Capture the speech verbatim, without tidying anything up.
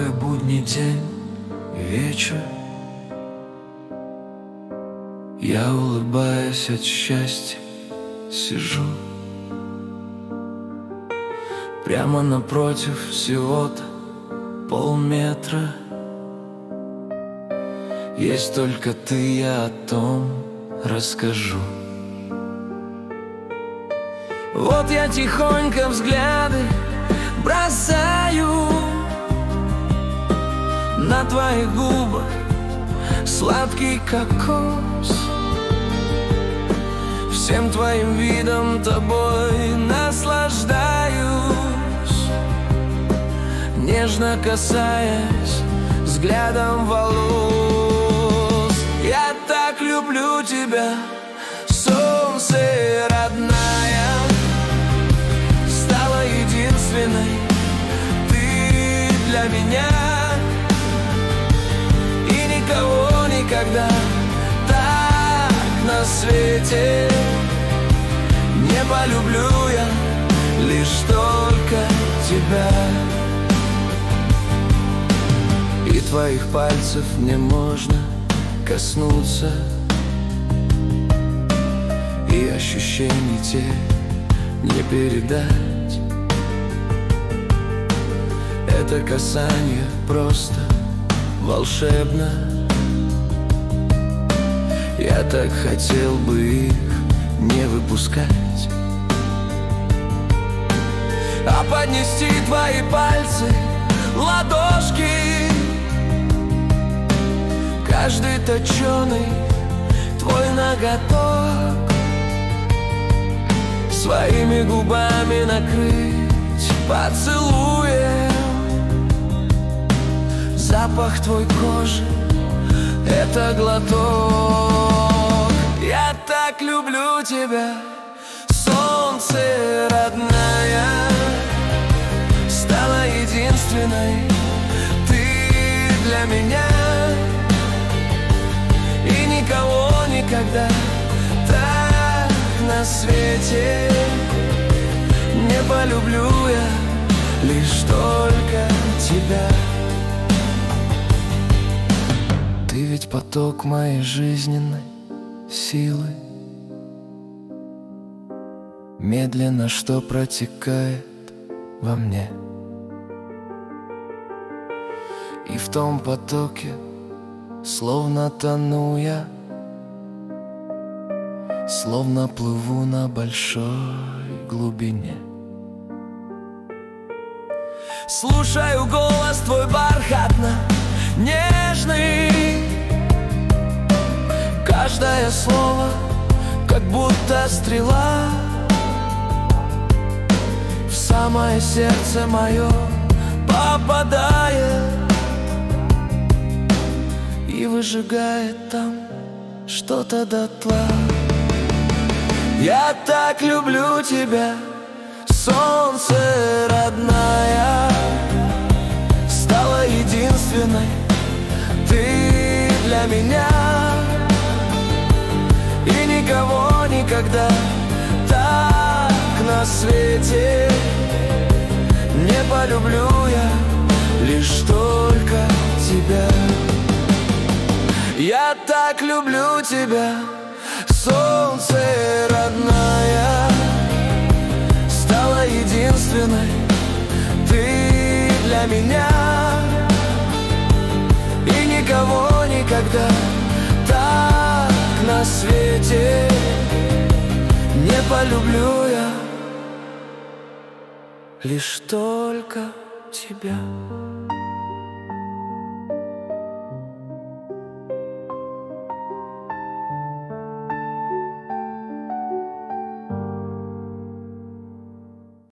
Одинокая будний день, вечер. Я, улыбаясь от счастья, сижу прямо напротив, всего-то полметра. Есть только ты, я о том расскажу. Вот я тихонько взгляды бросаю на твоих губах, сладкий кокос. Всем твоим видом, тобой наслаждаюсь, нежно касаясь взглядом волос. Я так люблю тебя, солнце родная, стала единственной ты для меня. И никого никогда так на свете не полюблю я, лишь только тебя. И твоих пальцев мне можно коснуться, и ощущений те не передать. Это касание просто волшебно. Я так хотел бы их не выпускать, а поднести твои пальцы, ладошки, каждый точеный твой ноготок, своими губами накрыть поцелуем. Запах твой кожи — это глоток. Я так люблю тебя, солнце родная, стала единственной ты для меня. И никого никогда так на свете не полюблю я, лишь только тебя. Ты ведь поток моей жизненной силы, медленно что протекает во мне. И в том потоке словно тону я, словно плыву на большой глубине. Слушаю голос твой бархатно нежный, каждое слово как будто стрела в самое сердце мое попадает и выжигает там что-то дотла. Я так люблю тебя, солнце родная, стала единственной ты для меня. И никого никогда так на свете не полюблю я, лишь только тебя. Я так люблю тебя, солнце родная, стала единственной ты для меня. И никого никогда так на свете не полюблю я, лишь только тебя.